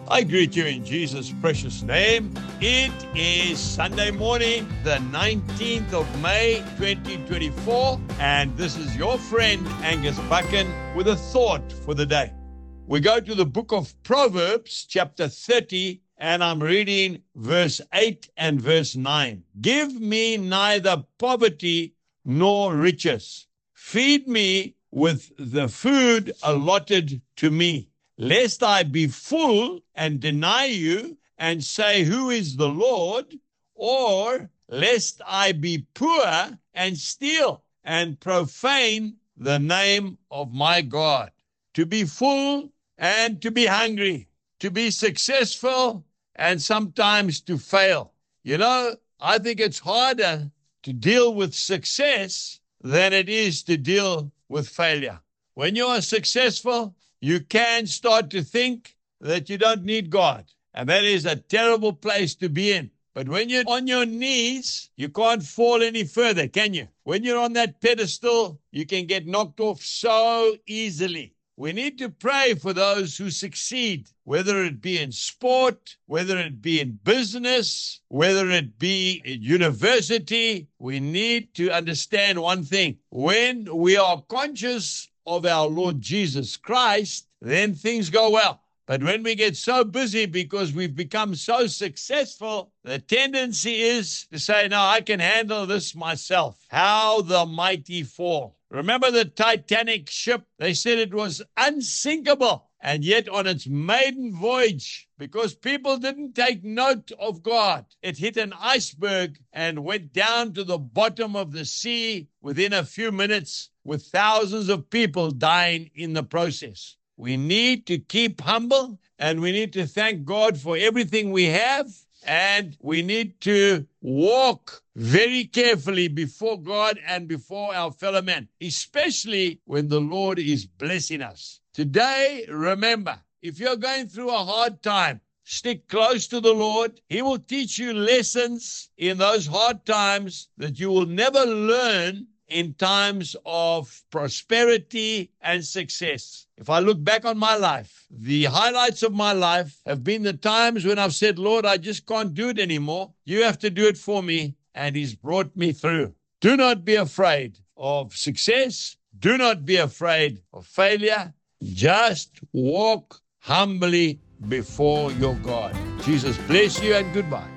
I greet you in Jesus' precious name. It is Sunday morning, the 19th of May, 2024, and this is your friend Angus Buchan with a thought for the day. We go to the book of Proverbs, chapter 30, and I'm reading verse 8 and verse 9. Give me neither poverty nor riches. Feed me with the food allotted to me, lest I be full and deny you and say, who is the Lord? Or lest I be poor and steal and profane the name of my God. To be full and to be hungry, to be successful and sometimes to fail. You know, I think it's harder to deal with success than it is to deal with failure. When you are successful, you can start to think that you don't need God. And that is a terrible place to be in. But when you're on your knees, you can't fall any further, can you? When you're on that pedestal, you can get knocked off so easily. We need to pray for those who succeed, whether it be in sport, whether it be in business, whether it be in university. We need to understand one thing. When we are conscious of our Lord Jesus Christ, then things go well. But when we get so busy because we've become so successful, the tendency is to say, no, I can handle this myself. How the mighty fall. Remember the Titanic ship? They said it was unsinkable. And yet on its maiden voyage, because people didn't take note of God, it hit an iceberg and went down to the bottom of the sea within a few minutes, with thousands of people dying in the process. We need to keep humble, and we need to thank God for everything we have, and we need to walk very carefully before God and before our fellow men, especially when the Lord is blessing us. Today, remember, if you're going through a hard time, stick close to the Lord. He will teach you lessons in those hard times that you will never learn in times of prosperity and success. If I look back on my life, the highlights of my life have been the times when I've said, Lord, I just can't do it anymore. You have to do it for me. And He's brought me through. Do not be afraid of success. Do not be afraid of failure. Just walk humbly before your God. Jesus bless you and goodbye.